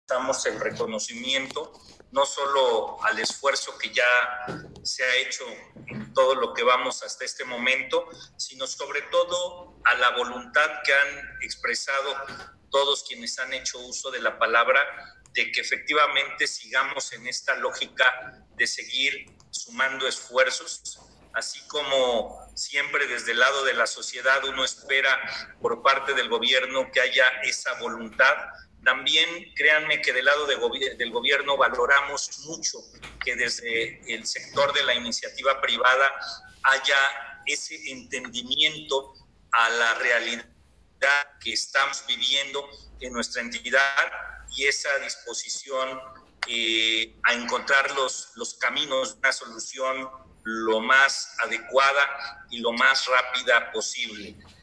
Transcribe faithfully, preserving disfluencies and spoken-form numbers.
damos el reconocimiento no solo al esfuerzo que ya se ha hecho en todo lo que vamos hasta este momento, sino sobre todo a la voluntad que han expresado todos quienes han hecho uso de la palabra, de que efectivamente sigamos en esta lógica de seguir sumando esfuerzos, así como siempre desde el lado de la sociedad uno espera por parte del gobierno que haya esa voluntad. También créanme que del lado de gobi- del gobierno valoramos mucho que desde el sector de la iniciativa privada haya ese entendimiento a la realidad que estamos viviendo en nuestra entidad y esa disposición eh, a encontrar los, los caminos de una solución lo más adecuada y lo más rápida posible.